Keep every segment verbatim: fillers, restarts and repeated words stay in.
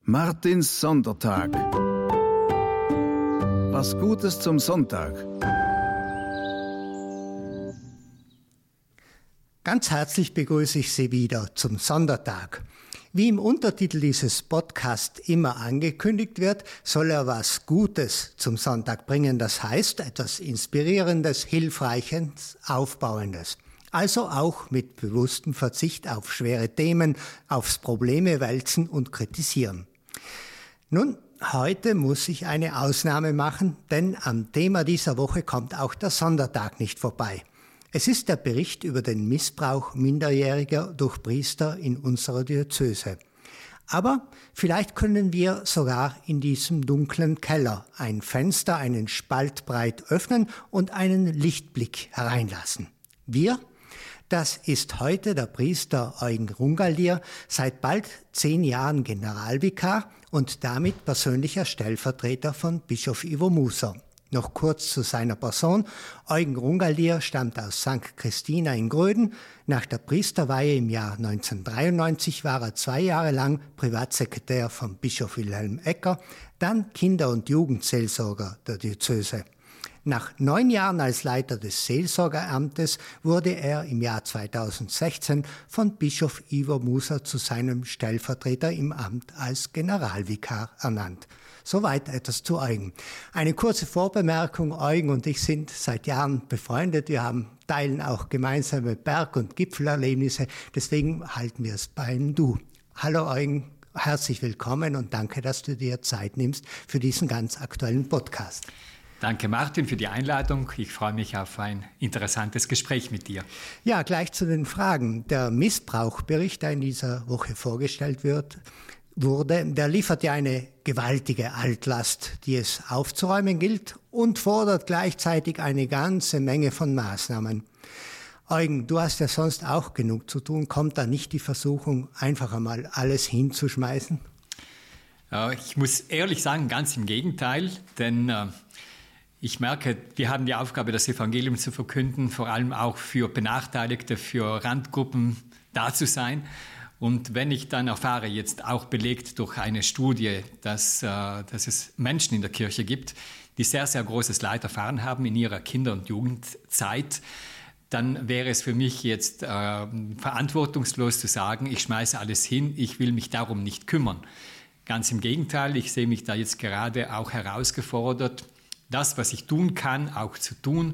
Martins Sondertag. Was Gutes zum Sonntag. Ganz herzlich begrüße ich Sie wieder zum Sondertag. Wie im Untertitel dieses Podcasts immer angekündigt wird, soll er was Gutes zum Sonntag bringen. Das heißt, etwas Inspirierendes, Hilfreiches, Aufbauendes. Also auch mit bewusstem Verzicht auf schwere Themen, aufs Probleme wälzen und kritisieren. Nun, heute muss ich eine Ausnahme machen, denn am Thema dieser Woche kommt auch der Sondertag nicht vorbei. Es ist der Bericht über den Missbrauch Minderjähriger durch Priester in unserer Diözese. Aber vielleicht können wir sogar in diesem dunklen Keller ein Fenster einen Spalt breit öffnen und einen Lichtblick hereinlassen. Wir? Das ist heute der Priester Eugen Rungaldier, seit bald zehn Jahren Generalvikar und damit persönlicher Stellvertreter von Bischof Ivo Muser. Noch kurz zu seiner Person. Eugen Rungaldier stammt aus Sankt Christina in Gröden. Nach der Priesterweihe im Jahr neunzehnhundertdreiundneunzig war er zwei Jahre lang Privatsekretär von Bischof Wilhelm Ecker, dann Kinder- und Jugendseelsorger der Diözese. Nach neun Jahren als Leiter des Seelsorgeramtes wurde er im Jahr zweitausendsechzehn von Bischof Ivo Muser zu seinem Stellvertreter im Amt als Generalvikar ernannt. Soweit etwas zu Eugen. Eine kurze Vorbemerkung: Eugen und ich sind seit Jahren befreundet. Wir haben teilen auch gemeinsame Berg- und Gipfelerlebnisse. Deswegen halten wir es beim Du. Hallo Eugen, herzlich willkommen und danke, dass du dir Zeit nimmst für diesen ganz aktuellen Podcast. Danke Martin für die Einladung. Ich freue mich auf ein interessantes Gespräch mit dir. Ja, gleich zu den Fragen. Der Missbrauchbericht, der in dieser Woche vorgestellt wird, wurde, der liefert ja eine gewaltige Altlast, die es aufzuräumen gilt und fordert gleichzeitig eine ganze Menge von Maßnahmen. Eugen, du hast ja sonst auch genug zu tun. Kommt da nicht die Versuchung, einfach einmal alles hinzuschmeißen? Ich muss ehrlich sagen, ganz im Gegenteil, denn ich merke, wir haben die Aufgabe, das Evangelium zu verkünden, vor allem auch für Benachteiligte, für Randgruppen da zu sein. Und wenn ich dann erfahre, jetzt auch belegt durch eine Studie, dass, äh, dass es Menschen in der Kirche gibt, die sehr, sehr großes Leid erfahren haben in ihrer Kinder- und Jugendzeit, dann wäre es für mich jetzt äh, verantwortungslos zu sagen, ich schmeiße alles hin, ich will mich darum nicht kümmern. Ganz im Gegenteil, ich sehe mich da jetzt gerade auch herausgefordert, das, was ich tun kann, auch zu tun,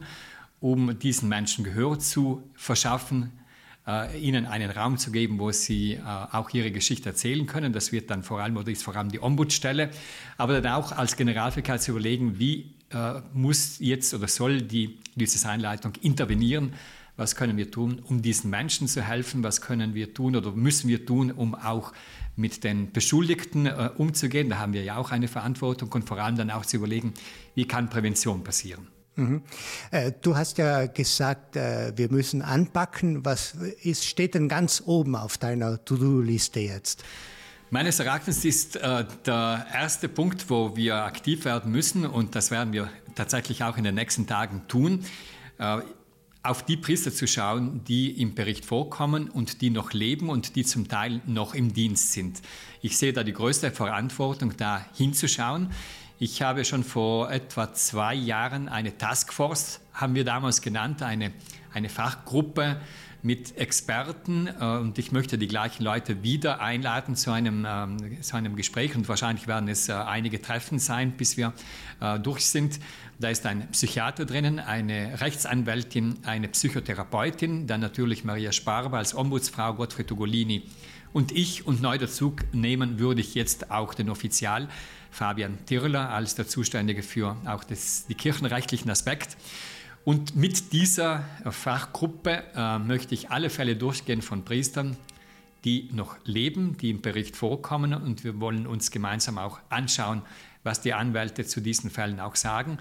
um diesen Menschen Gehör zu verschaffen, äh, ihnen einen Raum zu geben, wo sie äh, auch ihre Geschichte erzählen können. Das wird dann vor allem oder ist vor allem die Ombudsstelle. Aber dann auch als Generalvikar zu überlegen, wie äh, muss jetzt oder soll die Diözesanleitung intervenieren? Was können wir tun, um diesen Menschen zu helfen? Was können wir tun oder müssen wir tun, um auch mit den Beschuldigten äh, umzugehen? Da haben wir ja auch eine Verantwortung und vor allem dann auch zu überlegen, wie kann Prävention passieren? Mhm. Äh, du hast ja gesagt, äh, wir müssen anpacken. Was ist, steht denn ganz oben auf deiner To-Do-Liste jetzt? Meines Erachtens ist äh, der erste Punkt, wo wir aktiv werden müssen, und das werden wir tatsächlich auch in den nächsten Tagen tun, äh, auf die Priester zu schauen, die im Bericht vorkommen und die noch leben und die zum Teil noch im Dienst sind. Ich sehe da die größte Verantwortung, da hinzuschauen. Ich habe schon vor etwa zwei Jahren eine Taskforce, haben wir damals genannt, eine, eine Fachgruppe mit Experten, und ich möchte die gleichen Leute wieder einladen zu einem, ähm, zu einem Gespräch, und wahrscheinlich werden es äh, einige Treffen sein, bis wir äh, durch sind. Da ist ein Psychiater drinnen, eine Rechtsanwältin, eine Psychotherapeutin, dann natürlich Maria Sparber als Ombudsfrau, Gottfried Ugolini und ich, und neu dazu nehmen würde ich jetzt auch den Offizial Fabian Tirler als der Zuständige für auch das, die kirchenrechtlichen Aspekte. Und mit dieser Fachgruppe äh, möchte ich alle Fälle durchgehen von Priestern, die noch leben, die im Bericht vorkommen, und wir wollen uns gemeinsam auch anschauen, was die Anwälte zu diesen Fällen auch sagen.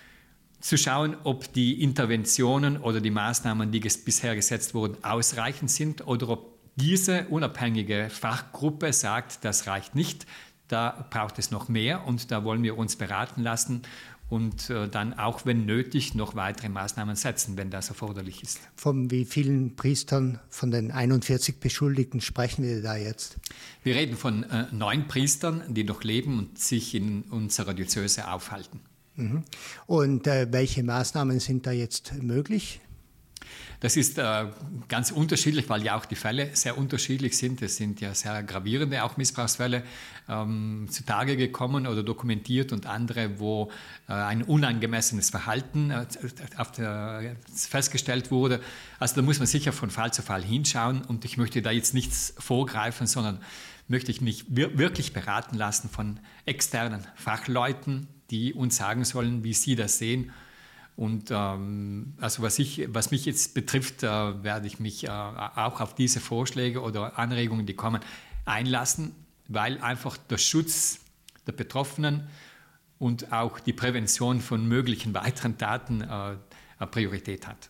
Zu schauen, ob die Interventionen oder die Maßnahmen, die bisher gesetzt wurden, ausreichend sind oder ob diese unabhängige Fachgruppe sagt, das reicht nicht. Da braucht es noch mehr, und da wollen wir uns beraten lassen und äh, dann auch, wenn nötig, noch weitere Maßnahmen setzen, wenn das erforderlich ist. Von wie vielen Priestern von den einundvierzig Beschuldigten sprechen wir da jetzt? Wir reden von äh, neun Priestern, die noch leben und sich in unserer Diözese aufhalten. Mhm. Und äh, welche Maßnahmen sind da jetzt möglich? Das ist äh, ganz unterschiedlich, weil ja auch die Fälle sehr unterschiedlich sind. Es sind ja sehr gravierende auch Missbrauchsfälle ähm, zutage gekommen oder dokumentiert und andere, wo äh, ein unangemessenes Verhalten äh, auf der, festgestellt wurde. Also da muss man sicher von Fall zu Fall hinschauen und ich möchte da jetzt nichts vorgreifen, sondern möchte ich mich wir- wirklich beraten lassen von externen Fachleuten, die uns sagen sollen, wie sie das sehen. Und ähm, also was, ich, was mich jetzt betrifft, äh, werde ich mich äh, auch auf diese Vorschläge oder Anregungen, die kommen, einlassen, weil einfach der Schutz der Betroffenen und auch die Prävention von möglichen weiteren Taten äh, Priorität hat.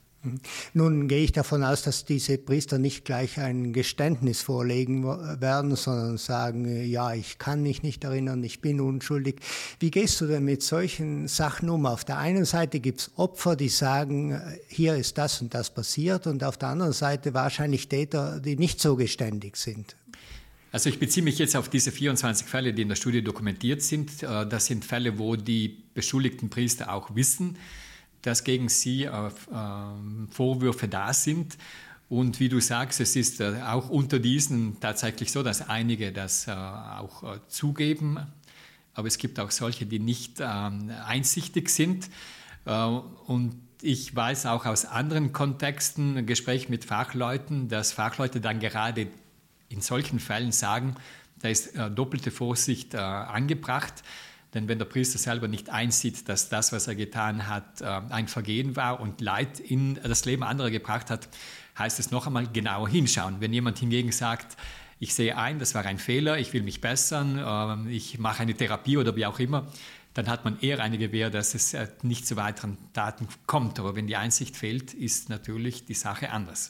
Nun gehe ich davon aus, dass diese Priester nicht gleich ein Geständnis vorlegen werden, sondern sagen, ja, ich kann mich nicht erinnern, ich bin unschuldig. Wie gehst du denn mit solchen Sachen um? Auf der einen Seite gibt es Opfer, die sagen, hier ist das und das passiert, und auf der anderen Seite wahrscheinlich Täter, die nicht so geständig sind. Also ich beziehe mich jetzt auf diese vierundzwanzig Fälle, die in der Studie dokumentiert sind. Das sind Fälle, wo die beschuldigten Priester auch wissen, dass gegen sie äh, äh, Vorwürfe da sind. Und wie du sagst, es ist äh, auch unter diesen tatsächlich so, dass einige das äh, auch äh, zugeben. Aber es gibt auch solche, die nicht äh, einsichtig sind. Äh, und ich weiß auch aus anderen Kontexten, Gespräch mit Fachleuten, dass Fachleute dann gerade in solchen Fällen sagen, da ist äh, doppelte Vorsicht äh, angebracht. Denn wenn der Priester selber nicht einsieht, dass das, was er getan hat, ein Vergehen war und Leid in das Leben anderer gebracht hat, heißt es noch einmal genauer hinschauen. Wenn jemand hingegen sagt, ich sehe ein, das war ein Fehler, ich will mich bessern, ich mache eine Therapie oder wie auch immer, dann hat man eher eine Gewähr, dass es nicht zu weiteren Taten kommt. Aber wenn die Einsicht fehlt, ist natürlich die Sache anders.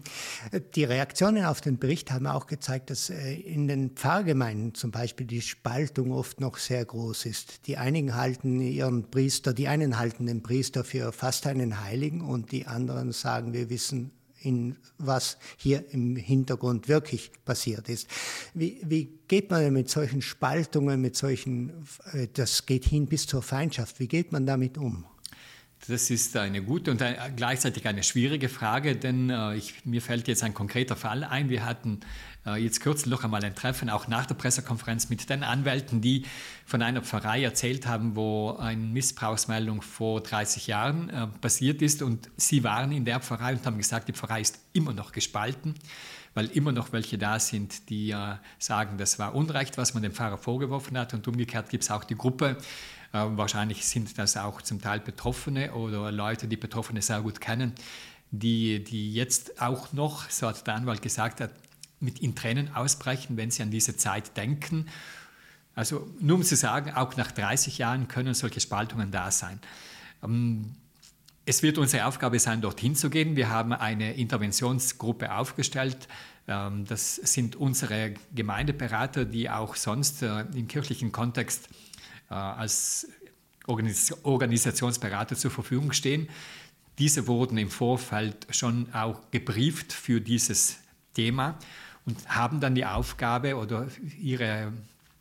Die Reaktionen auf den Bericht haben auch gezeigt, dass in den Pfarrgemeinden zum Beispiel die Spaltung oft noch sehr groß ist. Die einigen halten ihren Priester, die einen halten den Priester für fast einen Heiligen und die anderen sagen, wir wissen, in was hier im Hintergrund wirklich passiert ist. Wie, wie geht man denn mit solchen Spaltungen, mit solchen, das geht hin bis zur Feindschaft, wie geht man damit um? Das ist eine gute und eine, gleichzeitig eine schwierige Frage, denn äh, ich, mir fällt jetzt ein konkreter Fall ein. Wir hatten äh, jetzt kürzlich noch einmal ein Treffen, auch nach der Pressekonferenz, mit den Anwälten, die von einer Pfarrei erzählt haben, wo eine Missbrauchsmeldung vor dreißig Jahren äh, passiert ist. Und sie waren in der Pfarrei und haben gesagt, die Pfarrei ist immer noch gespalten, weil immer noch welche da sind, die äh, sagen, das war Unrecht, was man dem Pfarrer vorgeworfen hat. Und umgekehrt gibt es auch die Gruppe, Äh, wahrscheinlich sind das auch zum Teil Betroffene oder Leute, die Betroffene sehr gut kennen, die, die jetzt auch noch, so hat der Anwalt gesagt, hat, mit in Tränen ausbrechen, wenn sie an diese Zeit denken. Also nur um zu sagen, auch nach dreißig Jahren können solche Spaltungen da sein. Ähm, es wird unsere Aufgabe sein, dorthin zu gehen. Wir haben eine Interventionsgruppe aufgestellt. Ähm, das sind unsere Gemeindeberater, die auch sonst äh, im kirchlichen Kontext als Organisationsberater zur Verfügung stehen. Diese wurden im Vorfeld schon auch gebrieft für dieses Thema und haben dann die Aufgabe oder ihre,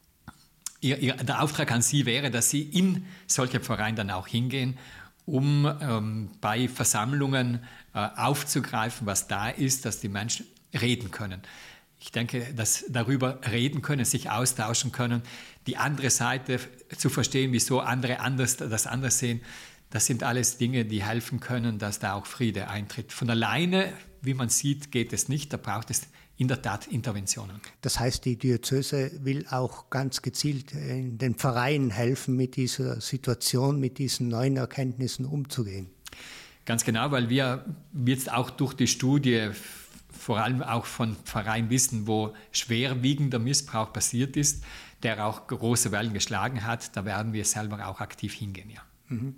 ihr, ihr, der Auftrag an sie wäre, dass sie in solche Vereine dann auch hingehen, um ähm, bei Versammlungen äh, aufzugreifen, was da ist, dass die Menschen reden können. Ich denke, dass darüber reden können, sich austauschen können, die andere Seite zu verstehen, wieso andere anders, das anders sehen, das sind alles Dinge, die helfen können, dass da auch Friede eintritt. Von alleine, wie man sieht, geht es nicht, da braucht es in der Tat Interventionen. Das heißt, die Diözese will auch ganz gezielt in den Pfarreien helfen, mit dieser Situation, mit diesen neuen Erkenntnissen umzugehen. Ganz genau, weil wir jetzt auch durch die Studie vor allem auch von Pfarreien wissen, wo schwerwiegender Missbrauch passiert ist, der auch große Wellen geschlagen hat, da werden wir selber auch aktiv hingehen. Ja. Mhm.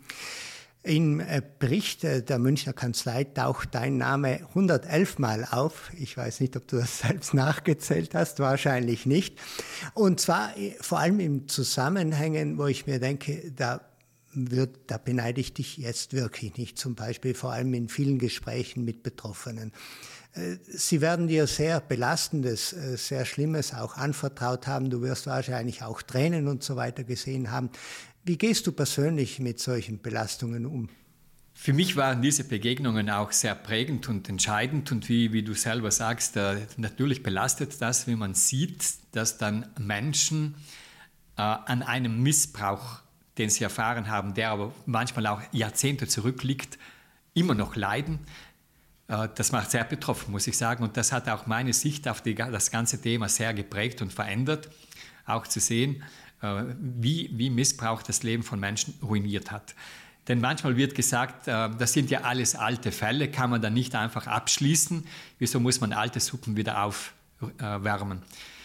Im Bericht der Münchner Kanzlei taucht dein Name hundertelf Mal auf. Ich weiß nicht, ob du das selbst nachgezählt hast, wahrscheinlich nicht. Und zwar vor allem in Zusammenhängen, wo ich mir denke, da wird, da beneide ich dich jetzt wirklich nicht, zum Beispiel vor allem in vielen Gesprächen mit Betroffenen. Sie werden dir sehr Belastendes, sehr Schlimmes auch anvertraut haben. Du wirst wahrscheinlich auch Tränen und so weiter gesehen haben. Wie gehst du persönlich mit solchen Belastungen um? Für mich waren diese Begegnungen auch sehr prägend und entscheidend. Und wie, wie du selber sagst, äh, natürlich belastet das, wenn man sieht, dass dann Menschen äh, an einem Missbrauch, den sie erfahren haben, der aber manchmal auch Jahrzehnte zurückliegt, immer noch leiden. Das macht sehr betroffen, muss ich sagen. Und das hat auch meine Sicht auf die, das ganze Thema sehr geprägt und verändert. Auch zu sehen, wie, wie Missbrauch das Leben von Menschen ruiniert hat. Denn manchmal wird gesagt, das sind ja alles alte Fälle, kann man dann nicht einfach abschließen. Wieso muss man alte Suppen wieder aufwärmen?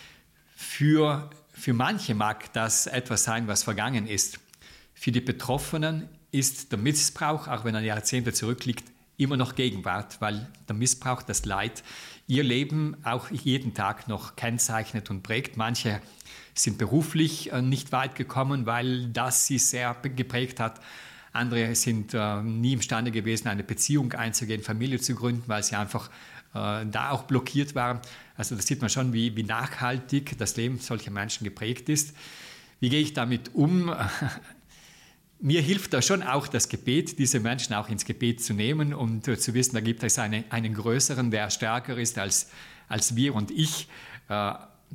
Für, für manche mag das etwas sein, was vergangen ist. Für die Betroffenen ist der Missbrauch, auch wenn er Jahrzehnte zurückliegt, immer noch Gegenwart, weil der Missbrauch, das Leid, ihr Leben auch jeden Tag noch kennzeichnet und prägt. Manche sind beruflich nicht weit gekommen, weil das sie sehr geprägt hat. Andere sind äh, nie imstande gewesen, eine Beziehung einzugehen, Familie zu gründen, weil sie einfach äh, da auch blockiert waren. Also da sieht man schon, wie, wie nachhaltig das Leben solcher Menschen geprägt ist. Wie gehe ich damit um? Mir hilft da schon auch das Gebet, diese Menschen auch ins Gebet zu nehmen und äh, zu wissen, da gibt es eine, einen Größeren, der stärker ist als, als wir und ich. Äh,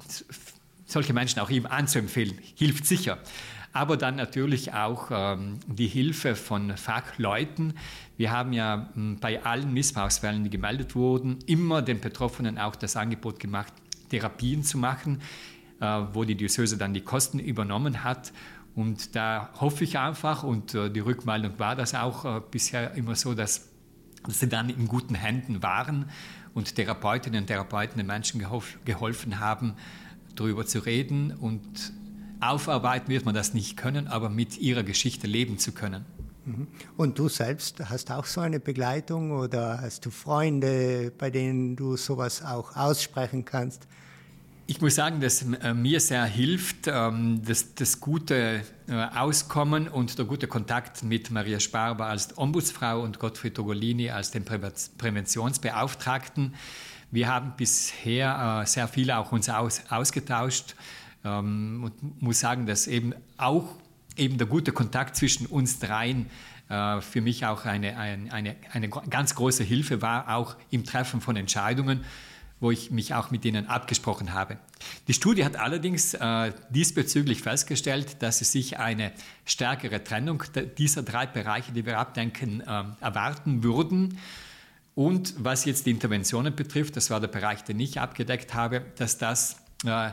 solche Menschen auch ihm anzuempfehlen, hilft sicher. Aber dann natürlich auch ähm, die Hilfe von Fachleuten. Wir haben ja m, bei allen Missbrauchsfällen, die gemeldet wurden, immer den Betroffenen auch das Angebot gemacht, Therapien zu machen, äh, wo die Diözese dann die Kosten übernommen hat. Und da hoffe ich einfach, und äh, die Rückmeldung war das auch äh, bisher immer so, dass, dass sie dann in guten Händen waren und Therapeutinnen und Therapeuten den Menschen geholf, geholfen haben, darüber zu reden. Und aufarbeiten wird man das nicht können, aber mit ihrer Geschichte leben zu können. Und du selbst hast auch so eine Begleitung oder hast du Freunde, bei denen du sowas auch aussprechen kannst? Ich muss sagen, dass äh, mir sehr hilft, ähm, das, das gute äh, Auskommen und der gute Kontakt mit Maria Sparber als Ombudsfrau und Gottfried Togolini als den Prä- Präventionsbeauftragten. Wir haben bisher äh, sehr viel auch uns aus, ausgetauscht ähm, und muss sagen, dass eben auch eben der gute Kontakt zwischen uns dreien äh, für mich auch eine, eine, eine, eine ganz große Hilfe war, auch im Treffen von Entscheidungen, wo ich mich auch mit ihnen abgesprochen habe. Die Studie hat allerdings äh, diesbezüglich festgestellt, dass es sich eine stärkere Trennung dieser drei Bereiche, die wir abdenken, äh, erwarten würden. Und was jetzt die Interventionen betrifft, das war der Bereich, den ich abgedeckt habe, dass das äh,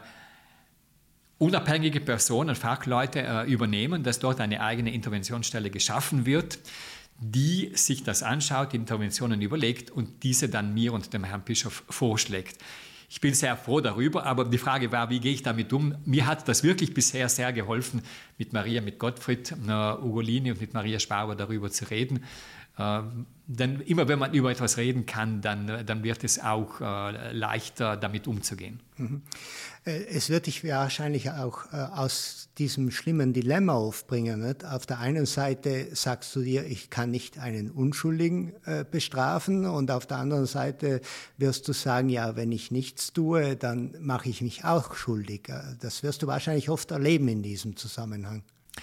unabhängige Personen, Fachleute äh, übernehmen, dass dort eine eigene Interventionsstelle geschaffen wird, die sich das anschaut, die Interventionen überlegt und diese dann mir und dem Herrn Bischof vorschlägt. Ich bin sehr froh darüber, aber die Frage war, wie gehe ich damit um? Mir hat das wirklich bisher sehr geholfen, mit Maria, mit Gottfried äh, Ugolini und mit Maria Sparber darüber zu reden. Äh, denn immer wenn man über etwas reden kann, dann, dann wird es auch äh, leichter, damit umzugehen. Mhm. Es wird dich wahrscheinlich auch äh, aus diesem schlimmen Dilemma aufbringen. Nicht? Auf der einen Seite sagst du dir, ich kann nicht einen Unschuldigen äh, bestrafen und auf der anderen Seite wirst du sagen, ja, wenn ich nichts tue, dann mache ich mich auch schuldig. Das wirst du wahrscheinlich oft erleben in diesem Zusammenhang.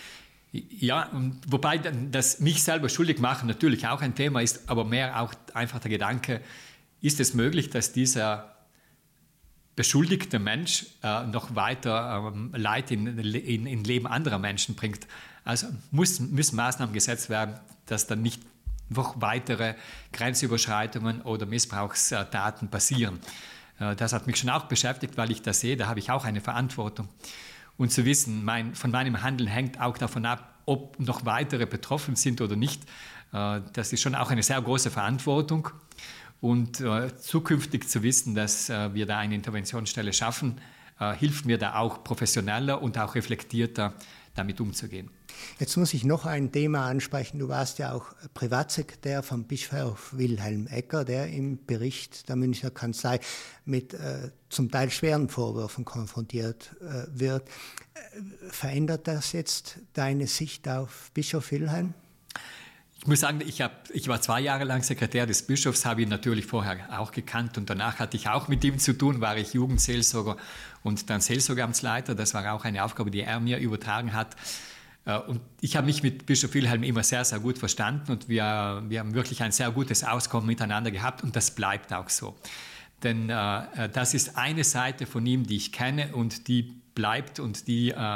Ja, wobei das mich selber schuldig machen natürlich auch ein Thema ist, aber mehr auch einfach der Gedanke, ist es möglich, dass dieser beschuldigte Mensch äh, noch weiter ähm, Leid in, in, in Leben anderer Menschen bringt. Also muss, müssen Maßnahmen gesetzt werden, dass dann nicht noch weitere Grenzüberschreitungen oder Missbrauchstaten passieren. Äh, das hat mich schon auch beschäftigt, weil ich das sehe, da habe ich auch eine Verantwortung. Und zu wissen, mein, von meinem Handeln hängt auch davon ab, ob noch weitere betroffen sind oder nicht. Äh, das ist schon auch eine sehr große Verantwortung. Und äh, zukünftig zu wissen, dass äh, wir da eine Interventionsstelle schaffen, äh, hilft mir da auch professioneller und auch reflektierter damit umzugehen. Jetzt muss ich noch ein Thema ansprechen. Du warst ja auch Privatsekretär von Bischof Wilhelm Ecker, der im Bericht der Münchner Kanzlei mit äh, zum Teil schweren Vorwürfen konfrontiert äh, wird. Äh, verändert das jetzt deine Sicht auf Bischof Wilhelm? Ich muss sagen, ich, hab, ich war zwei Jahre lang Sekretär des Bischofs, habe ihn natürlich vorher auch gekannt und danach hatte ich auch mit ihm zu tun, war ich Jugendseelsorger und dann Seelsorgeamtsleiter. Das war auch eine Aufgabe, die er mir übertragen hat. Und ich habe mich mit Bischof Wilhelm immer sehr, sehr gut verstanden und wir, wir haben wirklich ein sehr gutes Auskommen miteinander gehabt und das bleibt auch so. Denn äh, das ist eine Seite von ihm, die ich kenne und die bleibt und die, äh,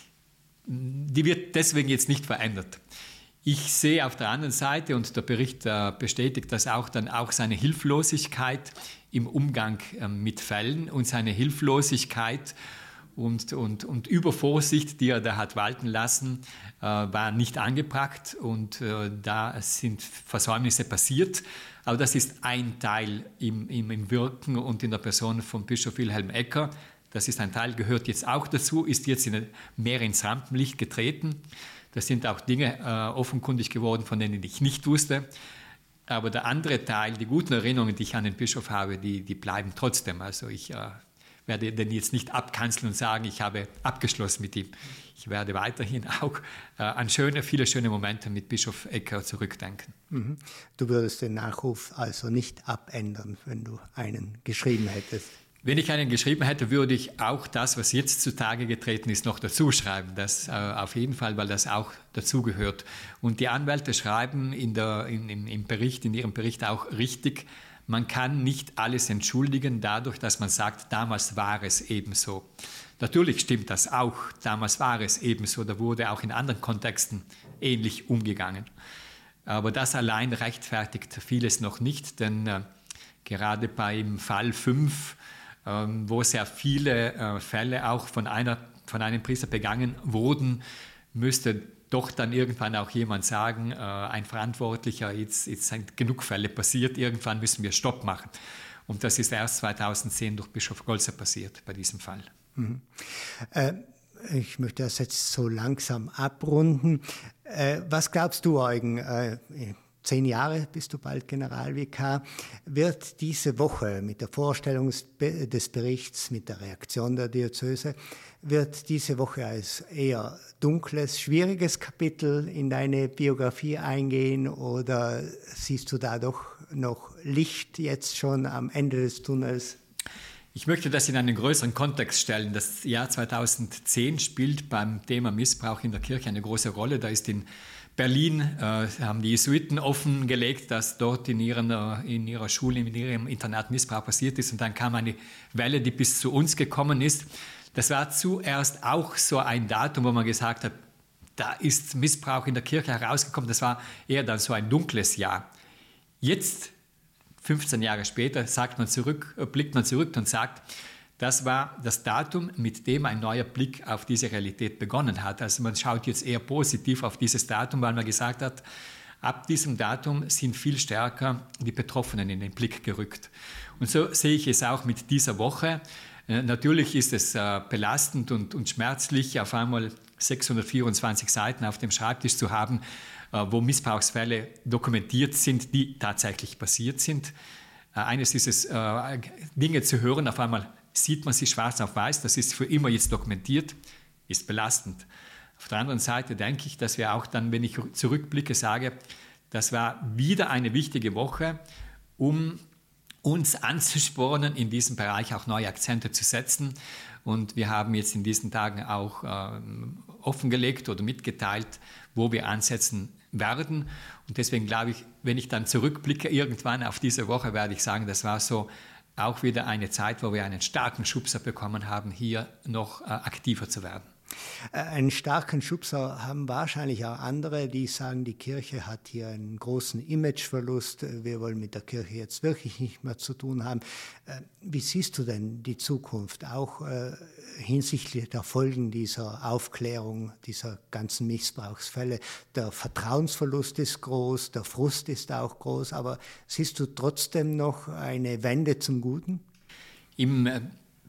die wird deswegen jetzt nicht verändert. Ich sehe auf der anderen Seite, und der Bericht äh, bestätigt das auch, dann auch seine Hilflosigkeit im Umgang äh, mit Fällen und seine Hilflosigkeit und, und, und Übervorsicht, die er da hat walten lassen, äh, war nicht angebracht und äh, da sind Versäumnisse passiert. Aber das ist ein Teil im, im, im Wirken und in der Person von Bischof Wilhelm Ecker. Das ist ein Teil, gehört jetzt auch dazu, ist jetzt in, mehr ins Rampenlicht getreten. Das sind auch Dinge äh, offenkundig geworden, von denen ich nicht wusste. Aber der andere Teil, die guten Erinnerungen, die ich an den Bischof habe, die, die bleiben trotzdem. Also ich äh, werde den jetzt nicht abkanzeln und sagen, ich habe abgeschlossen mit ihm. Ich werde weiterhin auch äh, an schöne, viele schöne Momente mit Bischof Ecker zurückdenken. Mhm. Du würdest den Nachruf also nicht abändern, wenn du einen geschrieben hättest? Wenn ich einen geschrieben hätte, würde ich auch das, was jetzt zutage getreten ist, noch dazu schreiben. Das äh, auf jeden Fall, weil das auch dazugehört. Und die Anwälte schreiben in der, in, in, im Bericht, in ihrem Bericht auch richtig, man kann nicht alles entschuldigen dadurch, dass man sagt, damals war es eben so. Natürlich stimmt das auch, damals war es eben so, da wurde auch in anderen Kontexten ähnlich umgegangen. Aber das allein rechtfertigt vieles noch nicht, denn äh, gerade beim Fall fünf, ähm, wo sehr viele äh, Fälle auch von, einer, von einem Priester begangen wurden, müsste doch dann irgendwann auch jemand sagen, äh, ein Verantwortlicher, jetzt, jetzt sind genug Fälle passiert, irgendwann müssen wir Stopp machen. Und das ist erst zweitausendzehn durch Bischof Golzer passiert bei diesem Fall. Mhm. Äh, ich möchte das jetzt so langsam abrunden. Äh, was glaubst du, Eugen? Äh, Zehn Jahre bist du bald Generalvikar. Wird diese Woche mit der Vorstellung des Berichts, mit der Reaktion der Diözese, wird diese Woche als eher dunkles, schwieriges Kapitel in deine Biografie eingehen oder siehst du da doch noch Licht jetzt schon am Ende des Tunnels? Ich möchte das in einen größeren Kontext stellen. Das Jahr zweitausendzehn spielt beim Thema Missbrauch in der Kirche eine große Rolle. Da ist in Berlin äh, haben die Jesuiten offengelegt, dass dort in, ihren, äh, in ihrer Schule, in ihrem Internat Missbrauch passiert ist. Und dann kam eine Welle, die bis zu uns gekommen ist. Das war zuerst auch so ein Datum, wo man gesagt hat, da ist Missbrauch in der Kirche herausgekommen. Das war eher dann so ein dunkles Jahr. Jetzt, fünfzehn Jahre später, sagt man zurück, blickt man zurück und sagt, das war das Datum, mit dem ein neuer Blick auf diese Realität begonnen hat. Also man schaut jetzt eher positiv auf dieses Datum, weil man gesagt hat, ab diesem Datum sind viel stärker die Betroffenen in den Blick gerückt. Und so sehe ich es auch mit dieser Woche. Äh, natürlich ist es äh, belastend und, und schmerzlich, auf einmal sechshundertvierundzwanzig Seiten auf dem Schreibtisch zu haben, äh, wo Missbrauchsfälle dokumentiert sind, die tatsächlich passiert sind. Äh, eines ist es, äh, Dinge zu hören, auf einmal sieht man sie schwarz auf weiß, das ist für immer jetzt dokumentiert, ist belastend. Auf der anderen Seite denke ich, dass wir auch dann, wenn ich zurückblicke, sage, das war wieder eine wichtige Woche, um uns anzuspornen, in diesem Bereich auch neue Akzente zu setzen. Und wir haben jetzt in diesen Tagen auch äh, offengelegt oder mitgeteilt, wo wir ansetzen werden. Und deswegen glaube ich, wenn ich dann zurückblicke irgendwann auf diese Woche, werde ich sagen, das war so auch wieder eine Zeit, wo wir einen starken Schubser bekommen haben, hier noch äh, aktiver zu werden. Einen starken Schubser haben wahrscheinlich auch andere, die sagen, die Kirche hat hier einen großen Imageverlust, wir wollen mit der Kirche jetzt wirklich nicht mehr zu tun haben. Wie siehst du denn die Zukunft, auch hinsichtlich der Folgen dieser Aufklärung, dieser ganzen Missbrauchsfälle? Der Vertrauensverlust ist groß, der Frust ist auch groß, aber siehst du trotzdem noch eine Wende zum Guten? Im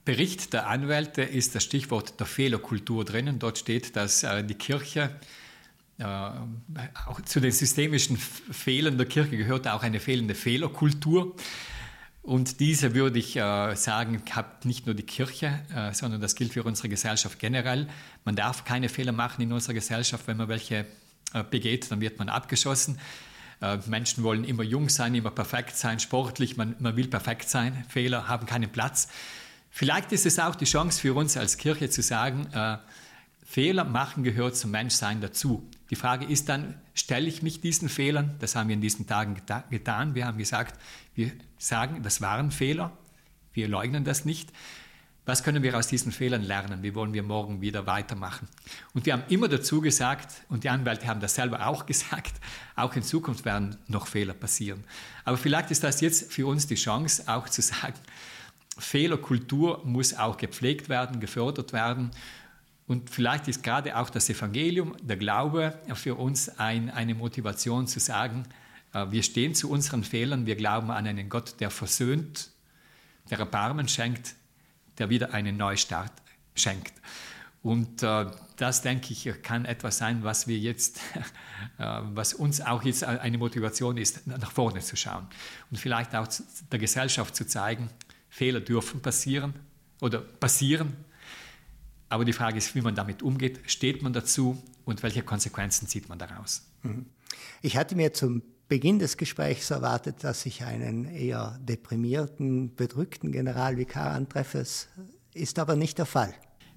Bericht der Anwälte ist das Stichwort der Fehlerkultur drinnen. Dort steht, dass äh, die Kirche, äh, auch zu den systemischen Fehlern der Kirche gehört auch eine fehlende Fehlerkultur. Und diese, würde ich äh, sagen, hat nicht nur die Kirche, äh, sondern das gilt für unsere Gesellschaft generell. Man darf keine Fehler machen in unserer Gesellschaft. Wenn man welche äh, begeht, dann wird man abgeschossen. Äh, Menschen wollen immer jung sein, immer perfekt sein, sportlich. Man, man will perfekt sein. Fehler haben keinen Platz. Vielleicht ist es auch die Chance für uns als Kirche zu sagen, äh, Fehler machen gehört zum Menschsein dazu. Die Frage ist dann, stelle ich mich diesen Fehlern? Das haben wir in diesen Tagen geta- getan. Wir haben gesagt, wir sagen, das waren Fehler. Wir leugnen das nicht. Was können wir aus diesen Fehlern lernen? Wie wollen wir morgen wieder weitermachen? Und wir haben immer dazu gesagt, und die Anwälte haben das selber auch gesagt, auch in Zukunft werden noch Fehler passieren. Aber vielleicht ist das jetzt für uns die Chance, auch zu sagen, Fehlerkultur muss auch gepflegt werden, gefördert werden. Und vielleicht ist gerade auch das Evangelium, der Glaube für uns ein, eine Motivation zu sagen, wir stehen zu unseren Fehlern, wir glauben an einen Gott, der versöhnt, der Erbarmen schenkt, der wieder einen Neustart schenkt. Und äh, das, denke ich, kann etwas sein, was wir jetzt, äh, was uns auch jetzt eine Motivation ist, nach vorne zu schauen. Und vielleicht auch der Gesellschaft zu zeigen, Fehler dürfen passieren oder passieren, aber die Frage ist, wie man damit umgeht, steht man dazu und welche Konsequenzen zieht man daraus? Ich hatte mir zum Beginn des Gesprächs erwartet, dass ich einen eher deprimierten, bedrückten Generalvikar antreffe. Es ist aber nicht der Fall.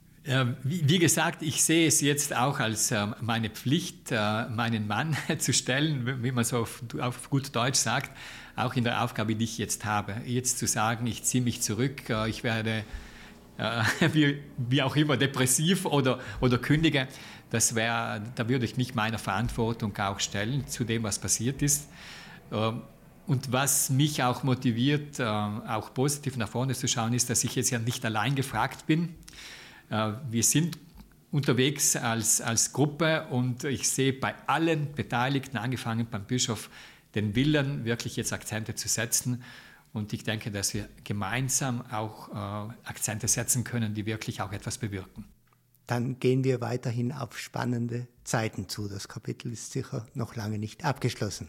Wie gesagt, ich sehe es jetzt auch als meine Pflicht, meinen Mann zu stellen, wie man so auf, auf gut Deutsch sagt, auch in der Aufgabe, die ich jetzt habe. Jetzt zu sagen, ich ziehe mich zurück, ich werde wie, wie auch immer depressiv oder, oder kündige, das wär, da würde ich mich meiner Verantwortung auch stellen zu dem, was passiert ist. Und was mich auch motiviert, auch positiv nach vorne zu schauen, ist, dass ich jetzt ja nicht allein gefragt bin. Wir sind unterwegs als, als Gruppe und ich sehe bei allen Beteiligten, angefangen beim Bischof, den Willen, wirklich jetzt Akzente zu setzen. Und ich denke, dass wir gemeinsam auch äh, Akzente setzen können, die wirklich auch etwas bewirken. Dann gehen wir weiterhin auf spannende Zeiten zu. Das Kapitel ist sicher noch lange nicht abgeschlossen.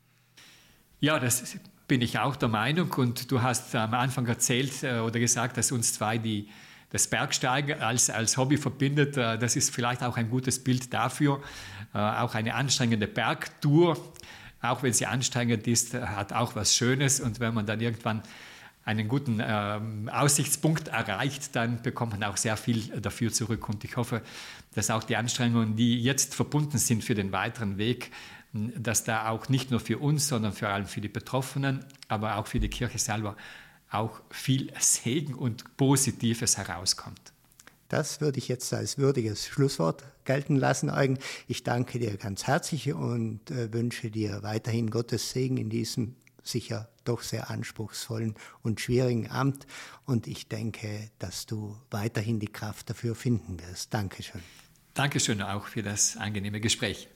Ja, das bin ich auch der Meinung. Und du hast am Anfang erzählt äh, oder gesagt, dass uns zwei die, das Bergsteigen als, als Hobby verbindet. Äh, das ist vielleicht auch ein gutes Bild dafür. Äh, auch eine anstrengende Bergtour, auch wenn sie anstrengend ist, hat auch was Schönes. Und wenn man dann irgendwann einen guten äh, Aussichtspunkt erreicht, dann bekommt man auch sehr viel dafür zurück. Und ich hoffe, dass auch die Anstrengungen, die jetzt verbunden sind für den weiteren Weg, dass da auch nicht nur für uns, sondern vor allem für die Betroffenen, aber auch für die Kirche selber auch viel Segen und Positives herauskommt. Das würde ich jetzt als würdiges Schlusswort gelten lassen, Eugen. Ich danke dir ganz herzlich und äh, wünsche dir weiterhin Gottes Segen in diesem sicher doch sehr anspruchsvollen und schwierigen Amt. Und ich denke, dass du weiterhin die Kraft dafür finden wirst. Dankeschön. Dankeschön auch für das angenehme Gespräch.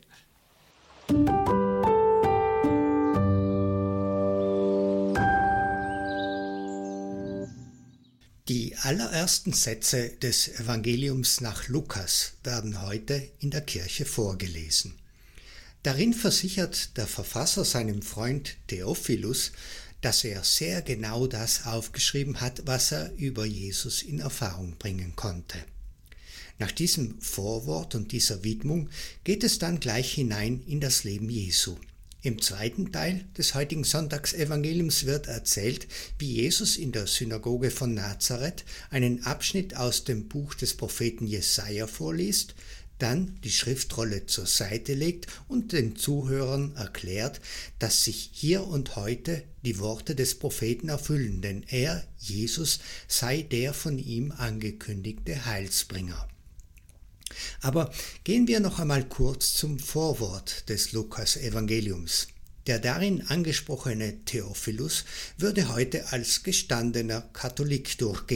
Die allerersten Sätze des Evangeliums nach Lukas werden heute in der Kirche vorgelesen. Darin versichert der Verfasser seinem Freund Theophilus, dass er sehr genau das aufgeschrieben hat, was er über Jesus in Erfahrung bringen konnte. Nach diesem Vorwort und dieser Widmung geht es dann gleich hinein in das Leben Jesu. Im zweiten Teil des heutigen Sonntagsevangeliums wird erzählt, wie Jesus in der Synagoge von Nazareth einen Abschnitt aus dem Buch des Propheten Jesaja vorliest, dann die Schriftrolle zur Seite legt und den Zuhörern erklärt, dass sich hier und heute die Worte des Propheten erfüllen, denn er, Jesus, sei der von ihm angekündigte Heilsbringer. Aber gehen wir noch einmal kurz zum Vorwort des Lukas-Evangeliums. Der darin angesprochene Theophilus würde heute als gestandener Katholik durchgehen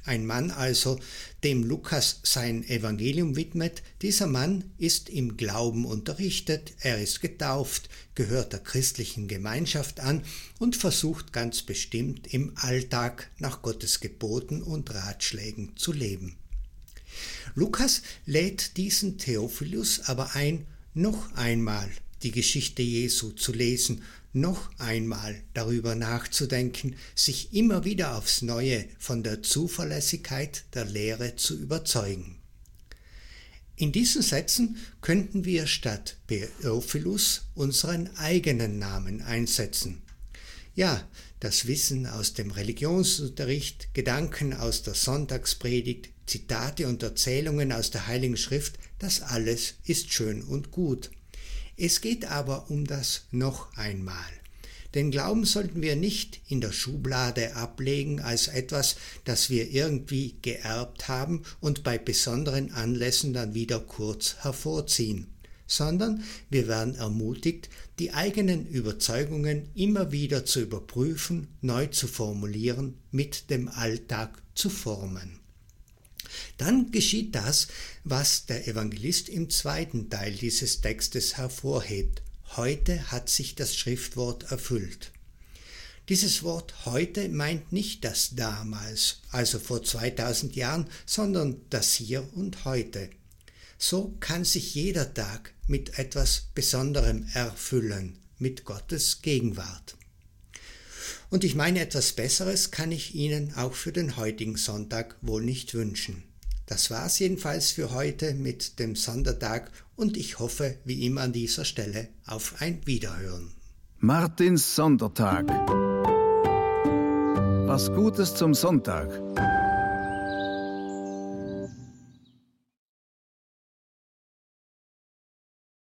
Ein Mann also, dem Lukas sein Evangelium widmet. Dieser Mann ist im Glauben unterrichtet, er ist getauft, gehört der christlichen Gemeinschaft an und versucht ganz bestimmt im Alltag nach Gottes Geboten und Ratschlägen zu leben. Lukas lädt diesen Theophilus aber ein, noch einmal die Geschichte Jesu zu lesen, noch einmal darüber nachzudenken, sich immer wieder aufs Neue von der Zuverlässigkeit der Lehre zu überzeugen. In diesen Sätzen könnten wir statt Theophilus unseren eigenen Namen einsetzen. Ja, das Wissen aus dem Religionsunterricht, Gedanken aus der Sonntagspredigt, Zitate und Erzählungen aus der Heiligen Schrift, das alles ist schön und gut. Es geht aber um das noch einmal. Den Glauben sollten wir nicht in der Schublade ablegen als etwas, das wir irgendwie geerbt haben und bei besonderen Anlässen dann wieder kurz hervorziehen, sondern wir werden ermutigt, die eigenen Überzeugungen immer wieder zu überprüfen, neu zu formulieren, mit dem Alltag zu formen. Dann geschieht das, was der Evangelist im zweiten Teil dieses Textes hervorhebt. Heute hat sich das Schriftwort erfüllt. Dieses Wort heute meint nicht das damals, also vor zweitausend Jahren, sondern das Hier und Heute. So kann sich jeder Tag mit etwas Besonderem erfüllen, mit Gottes Gegenwart. Und ich meine, etwas Besseres kann ich Ihnen auch für den heutigen Sonntag wohl nicht wünschen. Das war's jedenfalls für heute mit dem Sondertag und ich hoffe wie immer an dieser Stelle auf ein Wiederhören. Martins Sondertag. Was Gutes zum Sonntag.